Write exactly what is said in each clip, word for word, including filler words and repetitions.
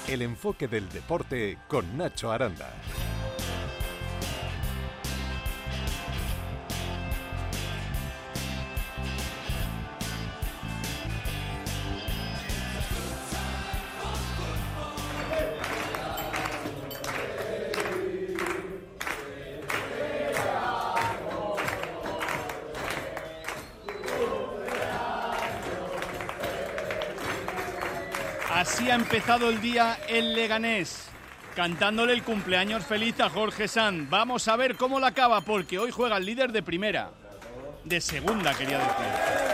El enfoque del deporte con Nacho Aranda. Así ha empezado el día el Leganés, cantándole el cumpleaños feliz a Jorge Sanz. Vamos a ver cómo la acaba, porque hoy juega el líder de primera, de segunda quería decir.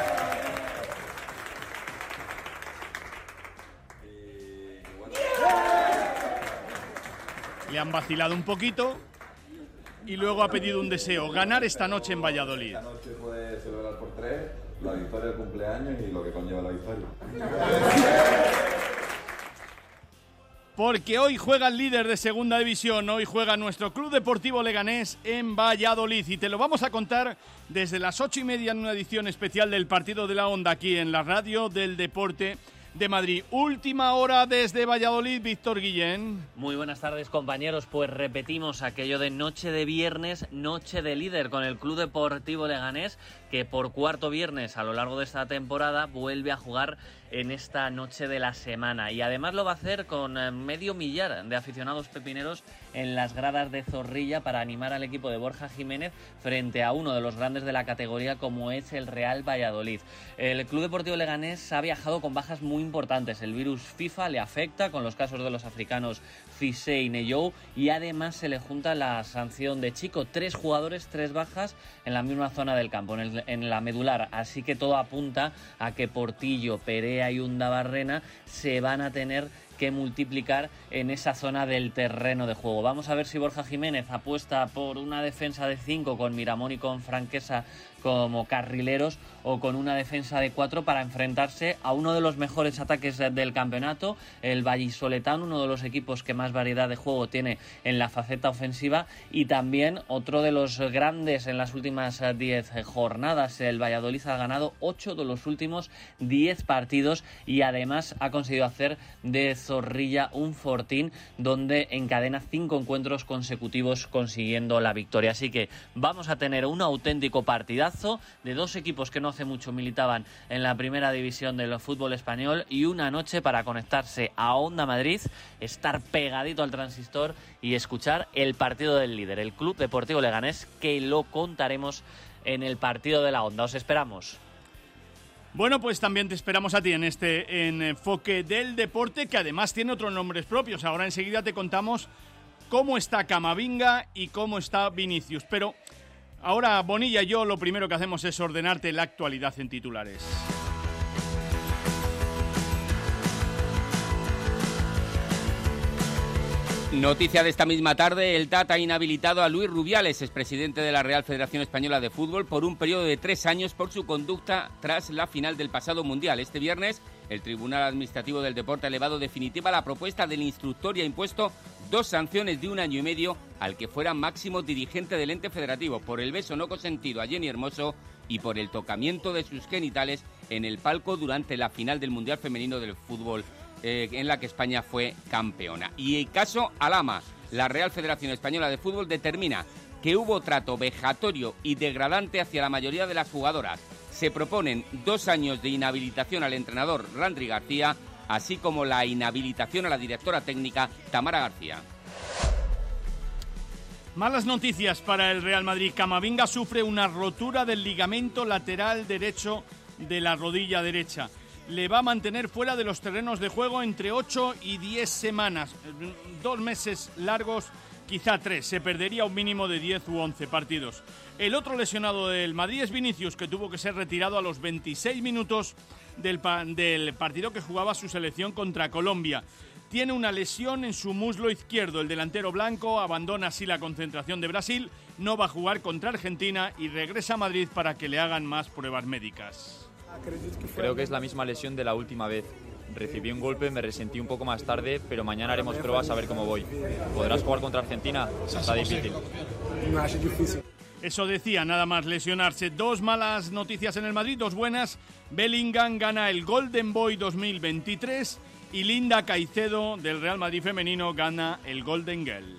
Le han vacilado un poquito y luego ha pedido un deseo, ganar esta noche en Valladolid. Esta noche puede celebrar por tres la victoria del cumpleaños y lo que conlleva la victoria. Porque hoy juega el líder de segunda división, hoy juega nuestro Club Deportivo Leganés en Valladolid y te lo vamos a contar desde las ocho y media en una edición especial del Partido de la Onda aquí en la Radio del Deporte de Madrid. Última hora desde Valladolid, Víctor Guillén. Muy buenas tardes, compañeros. Pues repetimos aquello de noche de viernes, noche de líder con el Club Deportivo Leganés, que por cuarto viernes a lo largo de esta temporada vuelve a jugar en esta noche de la semana. Y además lo va a hacer con medio millar de aficionados pepineros en las gradas de Zorrilla para animar al equipo de Borja Jiménez frente a uno de los grandes de la categoría como es el Real Valladolid. El Club Deportivo Leganés ha viajado con bajas muy importantes. El virus FIFA le afecta con los casos de los africanos Cissé y Neyou y además se le junta la sanción de Chico. Tres jugadores, tres bajas en la misma zona del campo, en, el, en la medular. Así que todo apunta a que Portillo, Perea y Undabarrena se van a tener que multiplicar en esa zona del terreno de juego. Vamos a ver si Borja Jiménez apuesta por una defensa de cinco con Miramón y con Franquesa como carrileros o con una defensa de cuatro para enfrentarse a uno de los mejores ataques del campeonato, el vallisoletano, uno de los equipos que más variedad de juego tiene en la faceta ofensiva y también otro de los grandes en las últimas diez jornadas. El Valladolid ha ganado ocho de los últimos diez partidos y además ha conseguido hacer de Zorrilla un fortín donde encadena cinco encuentros consecutivos consiguiendo la victoria. Así que vamos a tener un auténtico partidazo de dos equipos que no hace mucho militaban en la primera división del fútbol español y una noche para conectarse a Onda Madrid, estar pegadito al transistor y escuchar el partido del líder, el Club Deportivo Leganés, que lo contaremos en el partido de la Onda. Os esperamos. Bueno, pues también te esperamos a ti en este enfoque del deporte, que además tiene otros nombres propios. Ahora enseguida te contamos cómo está Camavinga y cómo está Vinicius. Pero ahora, Bonilla y yo lo primero que hacemos es ordenarte la actualidad en titulares. Noticia de esta misma tarde, el Tata ha inhabilitado a Luis Rubiales, expresidente de la Real Federación Española de Fútbol, por un periodo de tres años por su conducta tras la final del pasado Mundial. Este viernes, el Tribunal Administrativo del Deporte ha elevado definitiva la propuesta del instructor y ha impuesto dos sanciones de un año y medio al que fuera máximo dirigente del ente federativo, por el beso no consentido a Jenny Hermoso y por el tocamiento de sus genitales en el palco durante la final del Mundial Femenino del Fútbol, Eh, en la que España fue campeona. Y el caso Alama, la Real Federación Española de Fútbol determina que hubo trato vejatorio y degradante hacia la mayoría de las jugadoras. Se proponen dos años de inhabilitación al entrenador Landry García, así como la inhabilitación a la directora técnica Tamara García. Malas noticias para el Real Madrid. Camavinga sufre una rotura del ligamento lateral derecho de la rodilla derecha. Le va a mantener fuera de los terrenos de juego entre ocho y diez semanas. Dos meses largos, quizá tres. Se perdería un mínimo de diez u once partidos. El otro lesionado del Madrid es Vinicius, que tuvo que ser retirado a los veintiséis minutos del, pa- del partido que jugaba su selección contra Colombia. Tiene una lesión en su muslo izquierdo. El delantero blanco abandona así la concentración de Brasil, no va a jugar contra Argentina y regresa a Madrid para que le hagan más pruebas médicas. Creo que es la misma lesión de la última vez. Recibí un golpe, me resentí un poco más tarde, pero mañana haremos pruebas a ver cómo voy. ¿Podrás jugar contra Argentina? Está difícil. Eso decía, nada más lesionarse. Dos malas noticias en el Madrid, dos buenas. Bellingham gana el Golden Boy dos mil veintitrés Y Linda Caicedo del Real Madrid femenino gana el Golden Girl.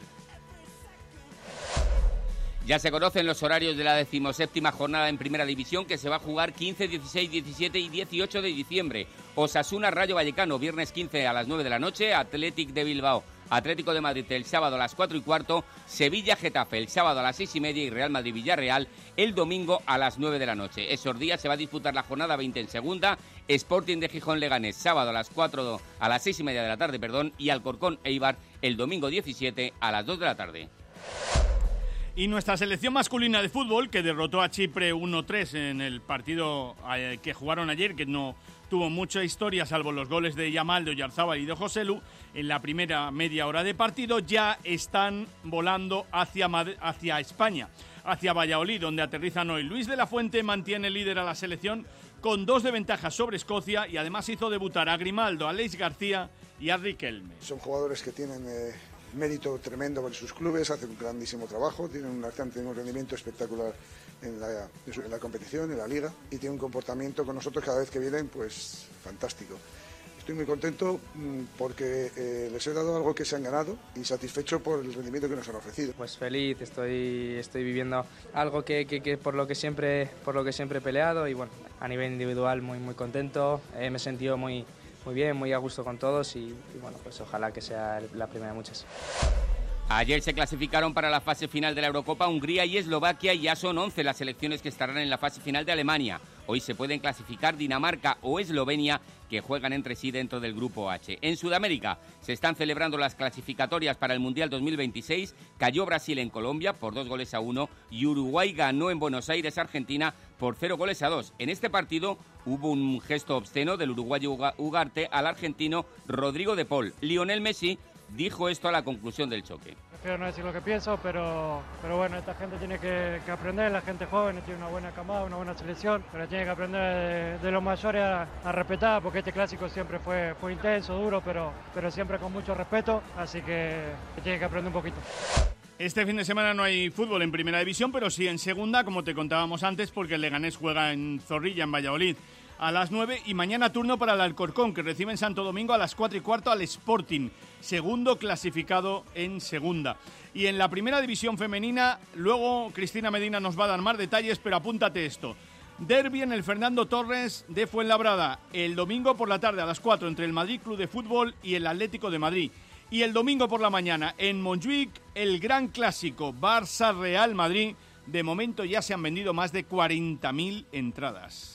Ya se conocen los horarios de la decimoséptima jornada en Primera División, que se va a jugar quince, dieciséis, diecisiete y dieciocho de diciembre. Osasuna Rayo Vallecano, viernes quince a las nueve de la noche. Athletic de Bilbao, Atlético de Madrid el sábado a las cuatro y cuarto. Sevilla Getafe el sábado a las seis y media y Real Madrid Villarreal el domingo a las nueve de la noche. Esos días se va a disputar la jornada veinte en segunda. Sporting de Gijón Leganés sábado a las cuatro, a las seis y media de la tarde, perdón, y Alcorcón Eibar el domingo diecisiete a las dos de la tarde. Y nuestra selección masculina de fútbol, que derrotó a Chipre uno tres en el partido que jugaron ayer, que no tuvo mucha historia salvo los goles de Yamal, de Oyarzábal y de Joselu, en la primera media hora de partido, ya están volando hacia, Mad- hacia España, hacia Valladolid, donde aterrizan hoy. Luis de la Fuente mantiene líder a la selección con dos de ventaja sobre Escocia y además hizo debutar a Grimaldo, a Aleix García y a Riquelme. Son jugadores que tienen Eh... mérito tremendo en sus clubes, hacen un grandísimo trabajo, tienen un, tienen un rendimiento espectacular en la, en la competición, en la liga, y tienen un comportamiento con nosotros cada vez que vienen, pues fantástico. Estoy muy contento porque eh, les he dado algo que se han ganado y satisfecho por el rendimiento que nos han ofrecido. Pues feliz, estoy, estoy viviendo algo que, que, que por lo que siempre, por lo que siempre he peleado, y bueno, a nivel individual muy, muy contento, eh, me he sentido muy Muy bien, muy a gusto con todos y, y bueno, pues ojalá que sea la primera de muchas. Ayer se clasificaron para la fase final de la Eurocopa Hungría y Eslovaquia, y ya son once las selecciones que estarán en la fase final de Alemania. Hoy se pueden clasificar Dinamarca o Eslovenia, que juegan entre sí dentro del Grupo H. En Sudamérica se están celebrando las clasificatorias para el Mundial dos mil veintiséis. Cayó Brasil en Colombia por dos goles a uno y Uruguay ganó en Buenos Aires, Argentina, por cero goles a dos. En este partido hubo un gesto obsceno del uruguayo Ugarte al argentino Rodrigo de Paul. Lionel Messi dijo esto a la conclusión del choque. Prefiero no decir lo que pienso, pero, pero bueno, esta gente tiene que, que aprender, la gente joven tiene una buena camada, una buena selección, pero tiene que aprender de, de los mayores a, a respetar, porque este clásico siempre fue, fue intenso, duro, pero, pero siempre con mucho respeto, así que tiene que aprender un poquito. Este fin de semana no hay fútbol en Primera División, pero sí en Segunda, como te contábamos antes, porque el Leganés juega en Zorrilla, en Valladolid, a las nueve, y mañana turno para el Alcorcón, que recibe en Santo Domingo a las cuatro y cuarto al Sporting, segundo clasificado en Segunda. Y en la Primera División femenina, luego Cristina Medina nos va a dar más detalles, pero apúntate esto. Derbi en el Fernando Torres de Fuenlabrada, el domingo por la tarde a las cuatro entre el Madrid Club de Fútbol y el Atlético de Madrid. Y el domingo por la mañana en Montjuic, el gran clásico Barça-Real Madrid. De momento ya se han vendido más de cuarenta mil entradas.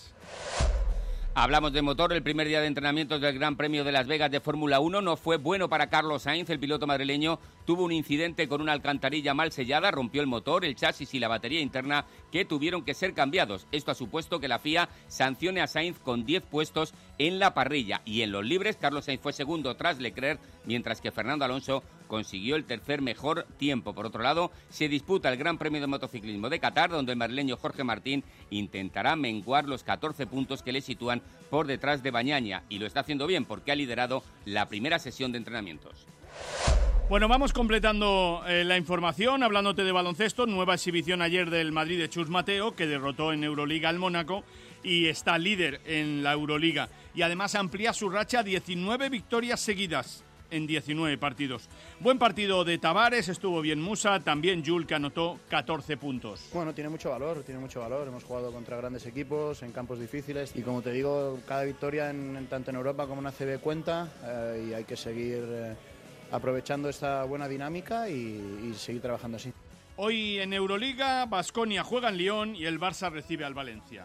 Hablamos de motor. El primer día de entrenamientos del Gran Premio de Las Vegas de Fórmula uno no fue bueno para Carlos Sainz. El piloto madrileño tuvo un incidente con una alcantarilla mal sellada, rompió el motor, el chasis y la batería interna, que tuvieron que ser cambiados. Esto ha supuesto que la F I A sancione a Sainz con diez puestos en la parrilla. Y en los libres, Carlos Sainz fue segundo tras Leclerc, mientras que Fernando Alonso consiguió el tercer mejor tiempo. Por otro lado, se disputa el Gran Premio de Motociclismo de Qatar, donde el madrileño Jorge Martín intentará menguar los catorce puntos que le sitúan por detrás de Bañaña, y lo está haciendo bien porque ha liderado la primera sesión de entrenamientos. Bueno, vamos completando eh, la información, hablándote de baloncesto. Nueva exhibición ayer del Madrid de Chus Mateo, que derrotó en Euroliga al Mónaco y está líder en la Euroliga. Y además amplía su racha a diecinueve victorias seguidas en diecinueve partidos. Buen partido de Tavares, estuvo bien Musa, también Jul, que anotó catorce puntos. Bueno, tiene mucho valor, tiene mucho valor. Hemos jugado contra grandes equipos, en campos difíciles, y como te digo, cada victoria en, en, tanto en Europa como en A C B cuenta, eh, y hay que seguir eh, aprovechando esta buena dinámica y, y seguir trabajando así. Hoy en Euroliga, Baskonia juega en Lyon y el Barça recibe al Valencia.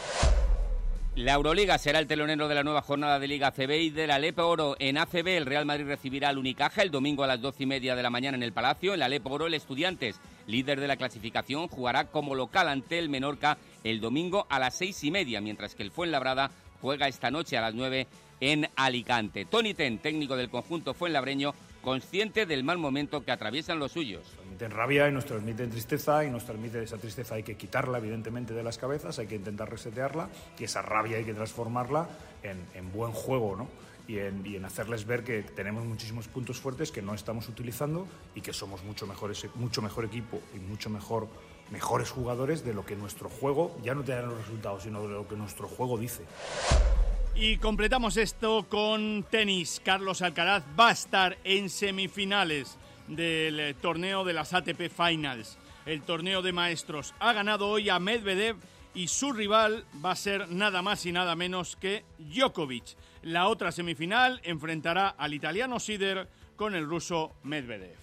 La Euroliga será el telonero de la nueva jornada de Liga A C B y de la Alepo Oro. En A C B, el Real Madrid recibirá al Unicaja el domingo a las doce y media de la mañana en el Palacio. En la Alepo Oro, el Estudiantes, líder de la clasificación, jugará como local ante el Menorca el domingo a las seis y media, mientras que el Fuenlabrada juega esta noche a las nueve en Alicante. Toni Ten, técnico del conjunto fuenlabreño, consciente del mal momento que atraviesan los suyos. Nos transmiten rabia y nos transmiten tristeza, y nos transmite esa tristeza hay que quitarla evidentemente de las cabezas, hay que intentar resetearla, y esa rabia hay que transformarla en, en buen juego, ¿no? Y en, y en hacerles ver que tenemos muchísimos puntos fuertes que no estamos utilizando y que somos mucho mejores, mucho mejor equipo y mucho mejor, mejores jugadores de lo que nuestro juego, ya no te dan los resultados, sino de lo que nuestro juego dice. Y completamos esto con tenis. Carlos Alcaraz va a estar en semifinales del torneo de las A T P Finals, el torneo de maestros. Ha ganado hoy a Medvedev y su rival va a ser nada más y nada menos que Djokovic. La otra semifinal enfrentará al italiano Sinner con el ruso Medvedev.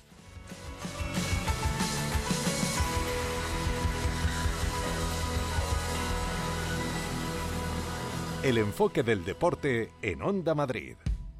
El enfoque del deporte en Onda Madrid.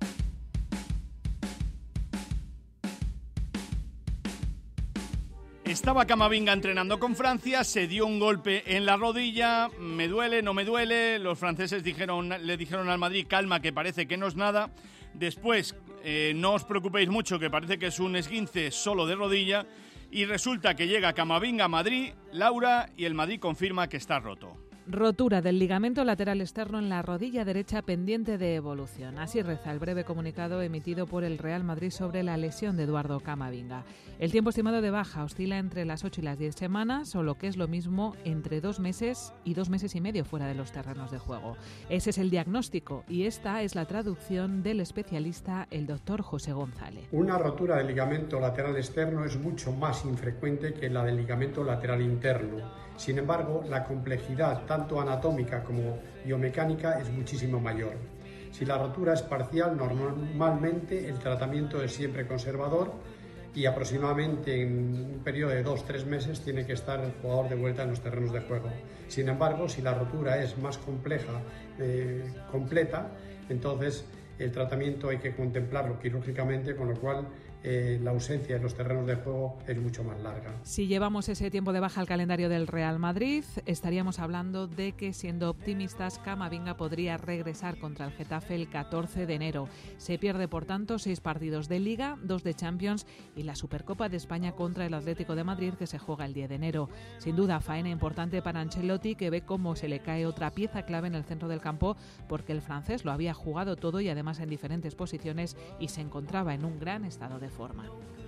Estaba Camavinga entrenando con Francia, se dio un golpe en la rodilla, me duele, no me duele, los franceses dijeron, le dijeron al Madrid, calma, que parece que no es nada. Después, eh, no os preocupéis mucho, que parece que es un esguince solo de rodilla, y resulta que llega Camavinga a Madrid, Laura, y el Madrid confirma que está roto. Rotura del ligamento lateral externo en la rodilla derecha pendiente de evolución. Así reza el breve comunicado emitido por el Real Madrid sobre la lesión de Eduardo Camavinga. El tiempo estimado de baja oscila entre las ocho y las diez semanas, o lo que es lo mismo, entre dos meses y dos meses y medio fuera de los terrenos de juego. Ese es el diagnóstico y esta es la traducción del especialista, el doctor José González. Una rotura del ligamento lateral externo es mucho más infrecuente que la del ligamento lateral interno. Sin embargo, la complejidad tanto anatómica como biomecánica es muchísimo mayor. Si la rotura es parcial, normalmente el tratamiento es siempre conservador y aproximadamente en un periodo de dos a tres meses tiene que estar el jugador de vuelta en los terrenos de juego. Sin embargo, si la rotura es más compleja, eh, completa, entonces el tratamiento hay que contemplarlo quirúrgicamente, con lo cual Eh, la ausencia de los terrenos de juego es mucho más larga. Si llevamos ese tiempo de baja al calendario del Real Madrid, estaríamos hablando de que, siendo optimistas, Camavinga podría regresar contra el Getafe el catorce de enero. Se pierde, por tanto, seis partidos de Liga, dos de Champions y la Supercopa de España contra el Atlético de Madrid, que se juega el diez de enero. Sin duda, faena importante para Ancelotti, que ve cómo se le cae otra pieza clave en el centro del campo, porque el francés lo había jugado todo y además en diferentes posiciones y se encontraba en un gran estado de forma.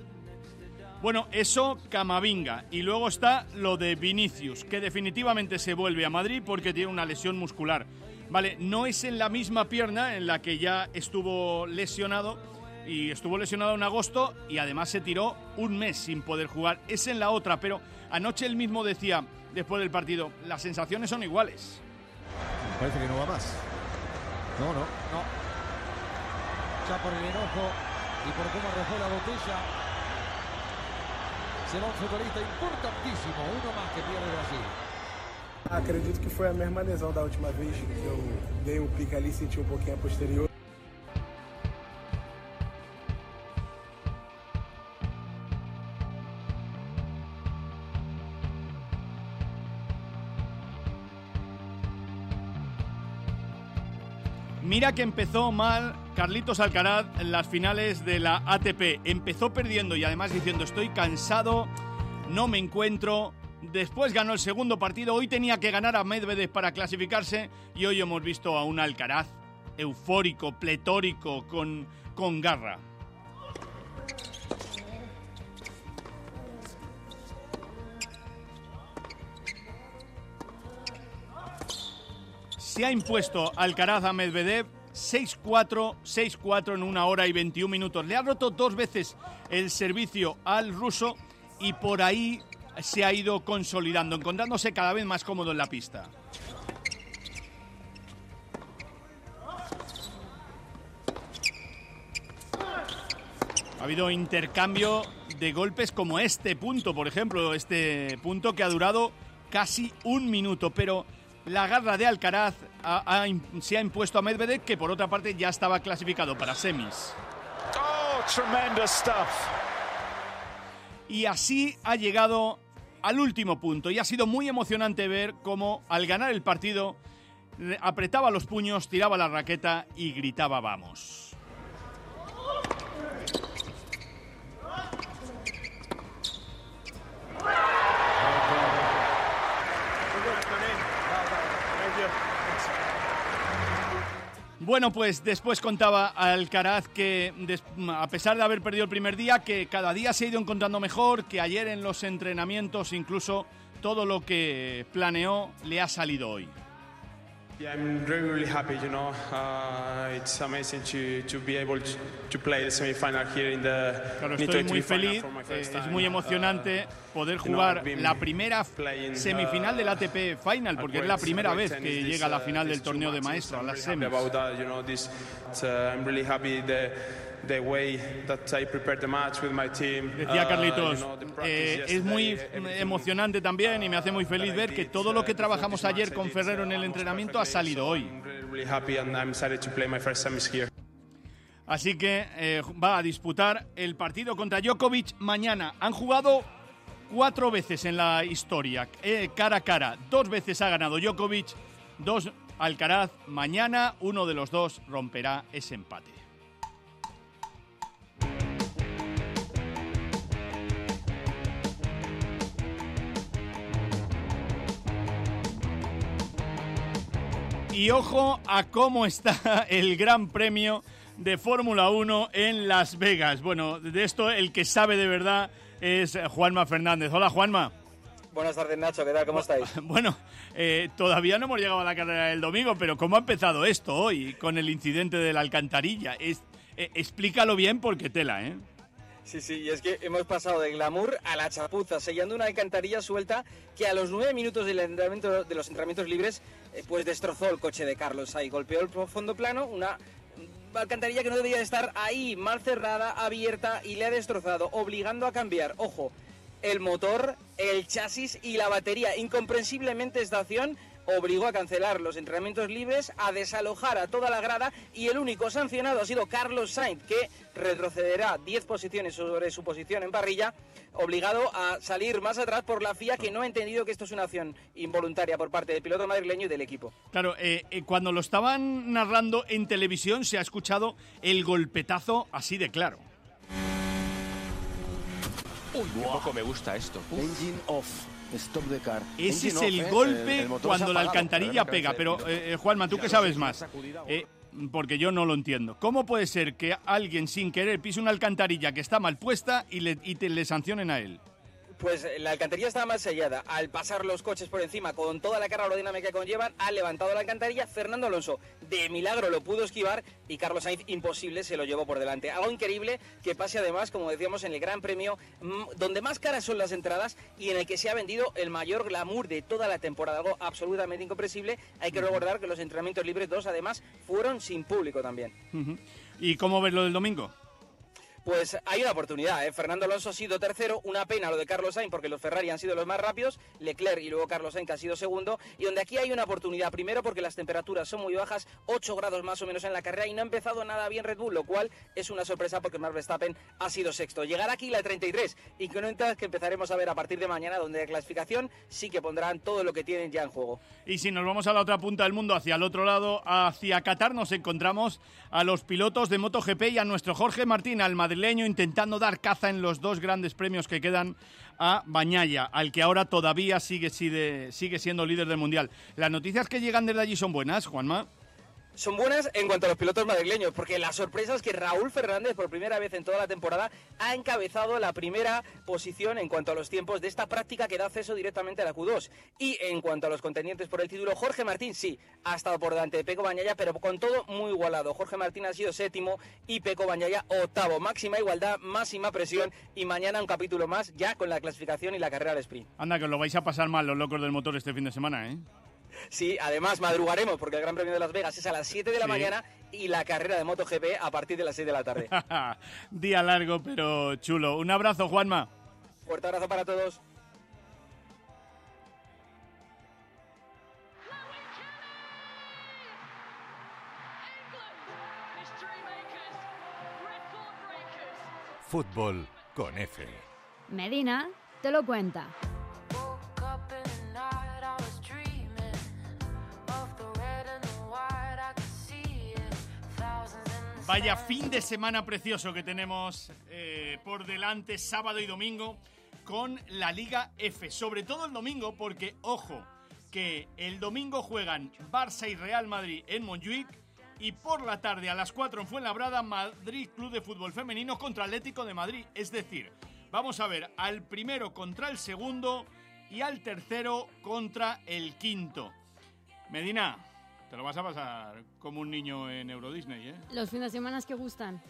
Bueno, eso Camavinga. Y luego está lo de Vinicius, que definitivamente se vuelve a Madrid porque tiene una lesión muscular. Vale, no es en la misma pierna en la que ya estuvo lesionado, y estuvo lesionado en agosto y además se tiró un mes sin poder jugar. Es en la otra, pero anoche él mismo decía, después del partido, las sensaciones son iguales. Me parece que no va más. No, no, no. Ya por el enojo y por cómo arrojó la botella, se va un futbolista importantísimo, uno más que pierde Brasil. Acredito que foi a mesma lesão da última vez, que eu dei um pique ali, senti um pouquinho a posterior. Mira que empezó mal Carlitos Alcaraz en las finales de la A T P. Empezó perdiendo y además diciendo, estoy cansado, no me encuentro. Después ganó el segundo partido. Hoy tenía que ganar a Medvedev para clasificarse y hoy hemos visto a un Alcaraz eufórico, pletórico, con, con garra. Se ha impuesto Alcaraz a Medvedev seis cuatro, seis cuatro en una hora y veintiún minutos. Le ha roto dos veces el servicio al ruso y por ahí se ha ido consolidando, encontrándose cada vez más cómodo en la pista. Ha habido intercambio de golpes como este punto, por ejemplo, este punto que ha durado casi un minuto, pero la garra de Alcaraz ha, ha, se ha impuesto a Medvedev, que por otra parte ya estaba clasificado para semis. Oh, tremendous stuff. Y así ha llegado al último punto y ha sido muy emocionante ver cómo al ganar el partido apretaba los puños, tiraba la raqueta y gritaba vamos. Bueno, pues después contaba Alcaraz que a pesar de haber perdido el primer día, que cada día se ha ido encontrando mejor, que ayer en los entrenamientos incluso todo lo que planeó le ha salido hoy. Yeah, I'm really, really happy. You know, uh, it's amazing to to be able to, to play the semi-final here in the. Claro, estoy muy feliz. Eh, es muy emocionante poder jugar la primera semifinal del A T P Final, porque es la primera vez que llega a la final del torneo de maestro, a las semis. Decía Carlitos, eh, es muy emocionante también y me hace muy feliz ver que todo lo que trabajamos ayer con Ferrero en el entrenamiento ha salido hoy. Así que eh, va a disputar el partido contra Djokovic mañana. Han jugado cuatro veces en la historia, eh, cara a cara. Dos veces ha ganado Djokovic, dos Alcaraz. Mañana uno de los dos romperá ese empate. Y ojo a cómo está el Gran Premio de Fórmula uno en Las Vegas. Bueno, de esto el que sabe de verdad es Juanma Fernández. Hola, Juanma. Buenas tardes, Nacho. ¿Qué tal? ¿Cómo estáis? Bueno, eh, todavía no hemos llegado a la carrera del domingo, pero ¿cómo ha empezado esto hoy con el incidente de la alcantarilla? Es, eh, explícalo bien porque tela, ¿eh? Sí, sí, y es que hemos pasado del glamour a la chapuza, sellando una alcantarilla suelta que a los nueve minutos del entrenamiento, de los entrenamientos libres, eh, pues destrozó el coche de Carlos Sainz. Golpeó el fondo plano, una alcantarilla que no debería estar ahí, mal cerrada, abierta, y le ha destrozado, obligando a cambiar, ojo, el motor, el chasis y la batería. Incomprensiblemente esta acción obligó a cancelar los entrenamientos libres, a desalojar a toda la grada, y el único sancionado ha sido Carlos Sainz, que retrocederá diez posiciones sobre su posición en parrilla, obligado a salir más atrás por la F I A, que no ha entendido que esto es una acción involuntaria por parte del piloto madrileño y del equipo. Claro, eh, eh, cuando lo estaban narrando en televisión se ha escuchado el golpetazo así de claro. Uy, qué poco me gusta esto. Uf. Engine off. Stop the car. Ese es Engine el off, ¿eh? golpe el, el cuando la alcantarilla pega. Pero, eh, Juanma, ¿tú qué sabes más? Eh, porque yo no lo entiendo. ¿Cómo puede ser que alguien sin querer pise una alcantarilla que está mal puesta y le, y te, le sancionen a él? Pues la alcantarilla estaba mal sellada. Al pasar los coches por encima con toda la carga aerodinámica que conllevan, ha levantado la alcantarilla. Fernando Alonso de milagro lo pudo esquivar y Carlos Sainz, imposible, se lo llevó por delante. Algo increíble que pase además, como decíamos, en el Gran Premio, donde más caras son las entradas y en el que se ha vendido el mayor glamour de toda la temporada. Algo absolutamente incomprensible. Hay que recordar que los entrenamientos libres dos, además, fueron sin público también. Uh-huh. ¿Y cómo ves lo del domingo? Pues hay una oportunidad, ¿eh? Fernando Alonso ha sido tercero, una pena lo de Carlos Sainz porque los Ferrari han sido los más rápidos, Leclerc y luego Carlos Sainz que ha sido segundo, y donde aquí hay una oportunidad, primero porque las temperaturas son muy bajas, ocho grados más o menos en la carrera, y no ha empezado nada bien Red Bull, lo cual es una sorpresa porque Max Verstappen ha sido sexto. Llegará aquí la treinta y tres, incógnitas que empezaremos a ver a partir de mañana, donde la clasificación sí que pondrán todo lo que tienen ya en juego. Y si nos vamos a la otra punta del mundo, hacia el otro lado, hacia Qatar, nos encontramos a los pilotos de MotoGP y a nuestro Jorge Martín, al madrileño, intentando dar caza en los dos grandes premios que quedan a Bagnaia, al que ahora todavía sigue, sigue, sigue siendo líder del Mundial. Las noticias que llegan desde allí son buenas, Juanma. Son buenas en cuanto a los pilotos madrileños, porque la sorpresa es que Raúl Fernández, por primera vez en toda la temporada, ha encabezado la primera posición en cuanto a los tiempos de esta práctica que da acceso directamente a la Q dos. Y en cuanto a los contendientes por el título, Jorge Martín sí, ha estado por delante de Pecco Bagnaia, pero con todo muy igualado. Jorge Martín ha sido séptimo y Pecco Bagnaia octavo. Máxima igualdad, máxima presión, y mañana un capítulo más ya con la clasificación y la carrera al sprint. Anda, que os lo vais a pasar mal los locos del motor este fin de semana, ¿eh? Sí, además madrugaremos porque el Gran Premio de Las Vegas es a las siete de la sí. mañana y la carrera de MotoGP a partir de las seis de la tarde. Día largo pero chulo. Un abrazo, Juanma. Fuerte abrazo para todos. Fútbol con F. Medina te lo cuenta. Vaya fin de semana precioso que tenemos eh, por delante, sábado y domingo, con la Liga F. Sobre todo el domingo, porque, ojo, que el domingo juegan Barça y Real Madrid en Montjuic, y por la tarde a las cuatro en Fuenlabrada, Madrid Club de Fútbol Femenino contra Atlético de Madrid. Es decir, vamos a ver al primero contra el segundo y al tercero contra el quinto. Medina, Te lo vas a pasar como un niño en Euro Disney, ¿eh? Los fines de semana que gustan.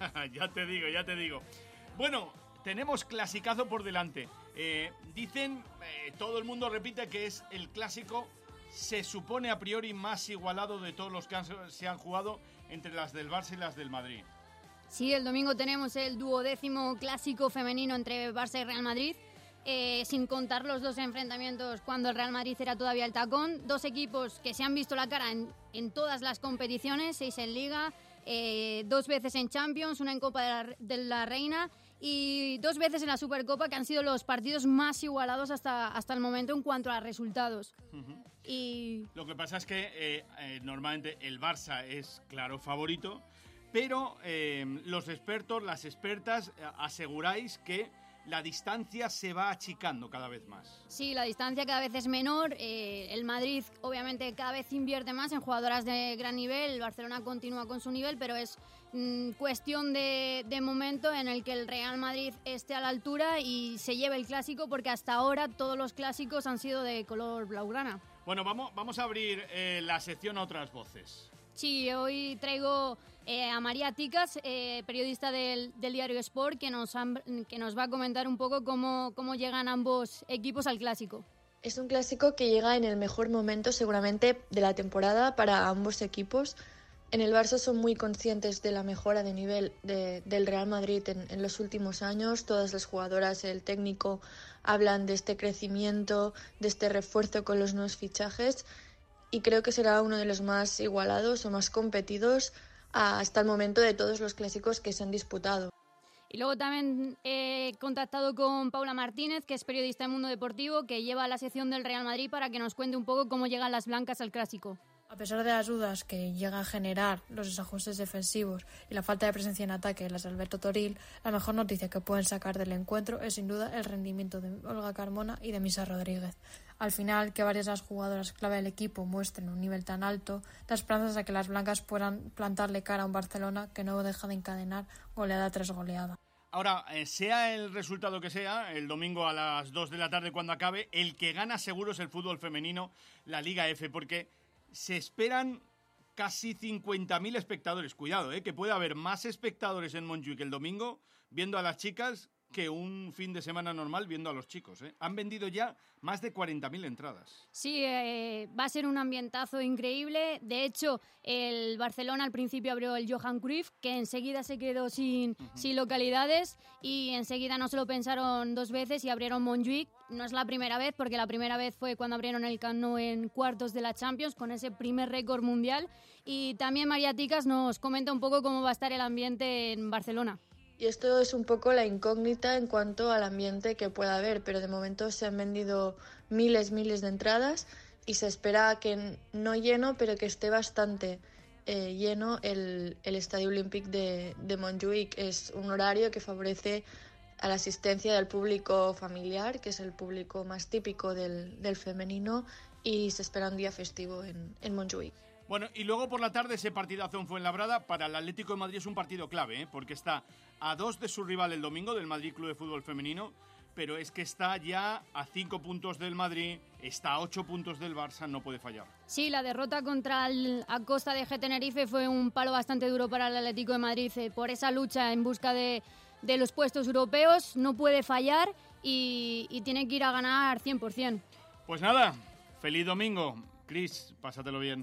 Ya te digo, ya te digo. Bueno, tenemos clasicazo por delante. Eh, dicen, eh, todo el mundo repite que es el clásico, se supone a priori más igualado de todos los que han, se han jugado entre las del Barça y las del Madrid. Sí, el domingo tenemos el duodécimo clásico femenino entre Barça y Real Madrid. Eh, sin contar los dos enfrentamientos cuando el Real Madrid era todavía el tacón. Dos equipos que se han visto la cara en, en todas las competiciones, seis en Liga, eh, dos veces en Champions, una en Copa de la, de la Reina y dos veces en la Supercopa, que han sido los partidos más igualados hasta, hasta el momento en cuanto a resultados. Uh-huh. Y... Lo que pasa es que eh, eh, normalmente el Barça es claro favorito, pero eh, los expertos, las expertas, eh, aseguráis que la distancia se va achicando cada vez más. Sí, la distancia cada vez es menor. Eh, el Madrid, obviamente, cada vez invierte más en jugadoras de gran nivel. El Barcelona continúa con su nivel, pero es mmm, cuestión de, de momento en el que el Real Madrid esté a la altura y se lleve el clásico, porque hasta ahora todos los clásicos han sido de color blaugrana. Bueno, vamos, vamos a abrir eh, la sección a otras voces. Sí, hoy traigo eh, a María Ticas, eh, periodista del, del diario Sport, que nos, han, que nos va a comentar un poco cómo, cómo llegan ambos equipos al clásico. Es un clásico que llega en el mejor momento seguramente de la temporada para ambos equipos. En el Barça son muy conscientes de la mejora de nivel de, del Real Madrid en, en los últimos años. Todas las jugadoras, el técnico, hablan de este crecimiento, de este refuerzo con los nuevos fichajes. Y creo que será uno de los más igualados o más competidos hasta el momento de todos los clásicos que se han disputado. Y luego también he contactado con Paula Martínez, que es periodista de Mundo Deportivo, que lleva la sección del Real Madrid, para que nos cuente un poco cómo llegan las blancas al clásico. A pesar de las dudas que llega a generar los desajustes defensivos y la falta de presencia en ataque de las de Alberto Toril, la mejor noticia que pueden sacar del encuentro es sin duda el rendimiento de Olga Carmona y de Misa Rodríguez. Al final, que varias de las jugadoras clave del equipo muestren un nivel tan alto, da esperanzas a que las blancas puedan plantarle cara a un Barcelona que no deja de encadenar goleada tras goleada. Ahora, eh, sea el resultado que sea, el domingo a las dos de la tarde cuando acabe, el que gana seguro es el fútbol femenino, la Liga F, porque se esperan casi cincuenta mil espectadores. Cuidado, eh, que puede haber más espectadores en Montjuic el domingo viendo a las chicas que un fin de semana normal viendo a los chicos. ¿eh? Han vendido ya más de cuarenta mil entradas. Sí, eh, va a ser un ambientazo increíble. De hecho, el Barcelona al principio abrió el Johan Cruyff, que enseguida se quedó sin, uh-huh. sin localidades, y enseguida no se lo pensaron dos veces y abrieron Montjuic. No es la primera vez, porque la primera vez fue cuando abrieron el Camp Nou en cuartos de la Champions, con ese primer récord mundial. Y también María Ticas nos comenta un poco cómo va a estar el ambiente en Barcelona. Y esto es un poco la incógnita en cuanto al ambiente que pueda haber, pero de momento se han vendido miles, miles de entradas y se espera que no lleno, pero que esté bastante eh, lleno el, el Estadio Olímpic de, de Montjuic. Es un horario que favorece a la asistencia del público familiar, que es el público más típico del, del femenino, y se espera un día festivo en, en Montjuic. Bueno, y luego por la tarde ese partidazo en Fuenlabrada. Para el Atlético de Madrid es un partido clave, ¿eh? porque está a dos de su rival el domingo, del Madrid Club de Fútbol Femenino, pero es que está ya a cinco puntos del Madrid, está a ocho puntos del Barça, no puede fallar. Sí, la derrota contra el Acosta de G Tenerife fue un palo bastante duro para el Atlético de Madrid, eh, por esa lucha en busca de, de los puestos europeos. No puede fallar y, y tiene que ir a ganar cien por ciento. Pues nada, feliz domingo. Cris, pásatelo bien.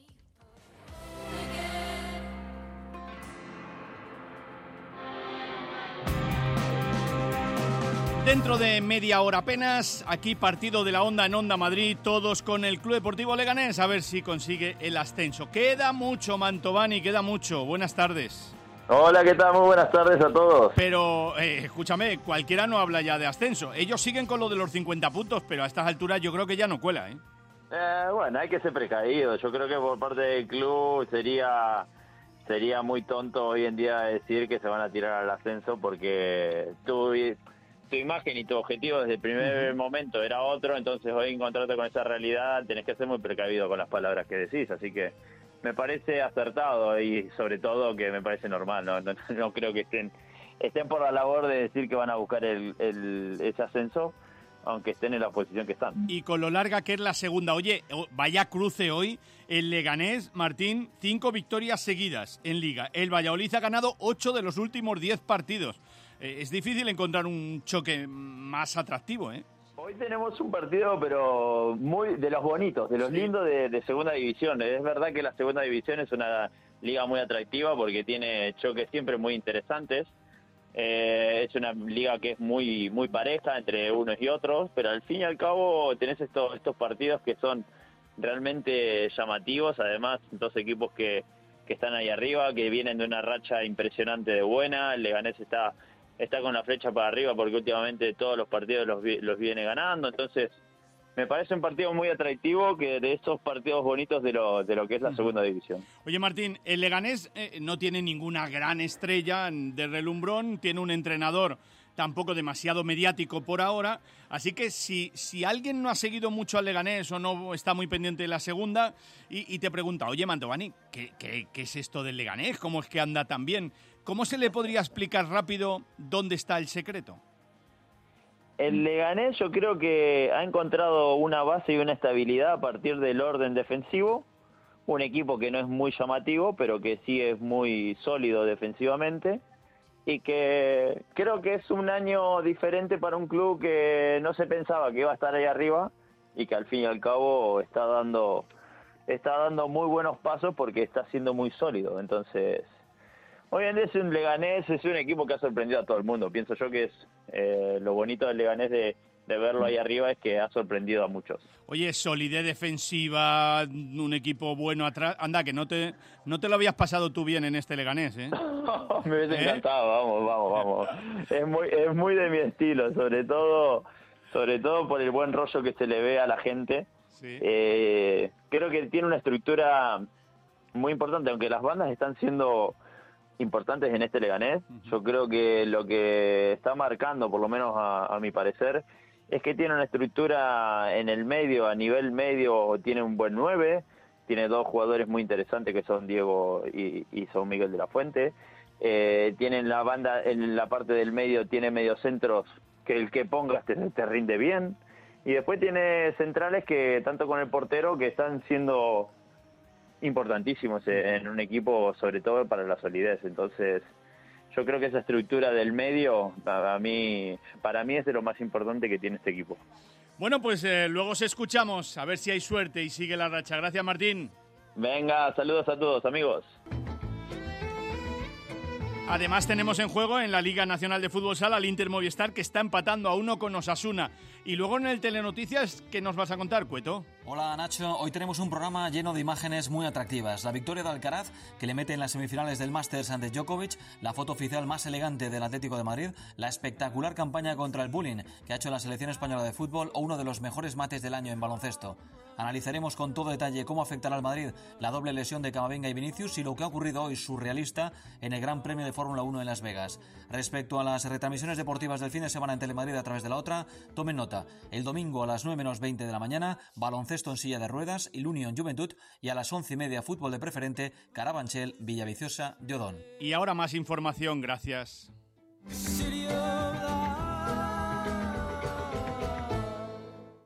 Dentro de media hora apenas, aquí partido de la Onda en Onda Madrid, todos con el Club Deportivo Leganés, a ver si consigue el ascenso. Queda mucho, Mantovani, queda mucho. Buenas tardes. Hola, ¿qué tal? Muy buenas tardes a todos. Pero, eh, escúchame, cualquiera no habla ya de ascenso. Ellos siguen con lo de los cincuenta puntos, pero a estas alturas yo creo que ya no cuela, ¿eh? Eh, bueno, hay que ser precavido. Yo creo que por parte del club sería... sería muy tonto hoy en día decir que se van a tirar al ascenso, porque tú... tu imagen y tu objetivo desde el primer uh-huh. momento era otro, entonces hoy encontrarte con esa realidad tenés que ser muy precavido con las palabras que decís, así que me parece acertado y sobre todo que me parece normal, no, no, no creo que estén estén por la labor de decir que van a buscar el, el ese ascenso, aunque estén en la posición que están. Y con lo larga que es la segunda. Oye, vaya cruce hoy. El Leganés, Martín, cinco victorias seguidas en Liga. El Valladolid ha ganado ocho de los últimos diez partidos. Eh, es difícil encontrar un choque más atractivo, ¿eh? Hoy tenemos un partido, pero muy de los bonitos, de los sí. lindos de, de segunda división. Es verdad que la segunda división es una liga muy atractiva porque tiene choques siempre muy interesantes. Eh, es una liga que es muy muy pareja entre unos y otros, pero al fin y al cabo tenés estos estos partidos que son realmente llamativos. Además, dos equipos que, que están ahí arriba, que vienen de una racha impresionante de buena. El Leganés está está con la flecha para arriba porque últimamente todos los partidos los, los viene ganando. Entonces, me parece un partido muy atractivo, que de estos partidos bonitos de lo, de lo que es la segunda división. Oye, Martín, el Leganés eh, no tiene ninguna gran estrella de relumbrón, tiene un entrenador tampoco demasiado mediático por ahora, así que si, si alguien no ha seguido mucho al Leganés o no está muy pendiente de la segunda y, y te pregunta, oye, Mantovani, ¿qué, qué, ¿qué es esto del Leganés? ¿Cómo es que anda tan bien? ¿Cómo se le podría explicar rápido dónde está el secreto? El Leganés yo creo que ha encontrado una base y una estabilidad a partir del orden defensivo, un equipo que no es muy llamativo, pero que sí es muy sólido defensivamente, y que creo que es un año diferente para un club que no se pensaba que iba a estar ahí arriba y que al fin y al cabo está dando, está dando muy buenos pasos porque está siendo muy sólido. Entonces, hoy en día es un Leganés, es un equipo que ha sorprendido a todo el mundo. Pienso yo que es eh, lo bonito del Leganés de, de verlo ahí arriba, es que ha sorprendido a muchos. Oye, solidez defensiva, un equipo bueno atrás. Anda, que no te no te lo habías pasado tú bien en este Leganés, ¿eh? Me hubiese ¿Eh? encantado, vamos, vamos, vamos. Es muy, es muy de mi estilo, sobre todo, sobre todo por el buen rollo que se le ve a la gente. Sí. Eh, creo que tiene una estructura muy importante, aunque las bandas están siendo importantes en este Leganés. Uh-huh. Yo creo que lo que está marcando, por lo menos a, a mi parecer, es que tiene una estructura en el medio, a nivel medio, tiene un buen nueve, tiene dos jugadores muy interesantes que son Diego y, y Son Miguel de la Fuente. Eh, tienen la banda, en la parte del medio tiene mediocentros que el que pongas te, te rinde bien, y después tiene centrales que tanto con el portero que están siendo importantísimos en un equipo, sobre todo para la solidez. Entonces yo creo que esa estructura del medio a mí, para mí es de lo más importante que tiene este equipo. Bueno, pues eh, luego os escuchamos, a ver si hay suerte y sigue la racha. Gracias, Martín. Venga, saludos a todos, amigos. Además tenemos en juego en la Liga Nacional de Fútbol Sala al Inter Movistar, que está empatando a uno con Osasuna. Y luego en el Telenoticias, ¿qué nos vas a contar, Cueto? Hola Nacho, hoy tenemos un programa lleno de imágenes muy atractivas. La victoria de Alcaraz, que le mete en las semifinales del Masters ante Djokovic, la foto oficial más elegante del Atlético de Madrid, la espectacular campaña contra el bullying que ha hecho la selección española de fútbol o uno de los mejores mates del año en baloncesto. Analizaremos con todo detalle cómo afectará al Madrid la doble lesión de Camavinga y Vinicius y lo que ha ocurrido hoy surrealista en el Gran Premio de Fórmula uno en Las Vegas. Respecto a las retransmisiones deportivas del fin de semana en Telemadrid a través de la otra, tomen nota. El domingo a las nueve menos veinte de la mañana, baloncesto en silla de ruedas y Unión Juventud, y a las once y media fútbol de preferente, Carabanchel, Villaviciosa, Llodón. Y ahora más información, gracias.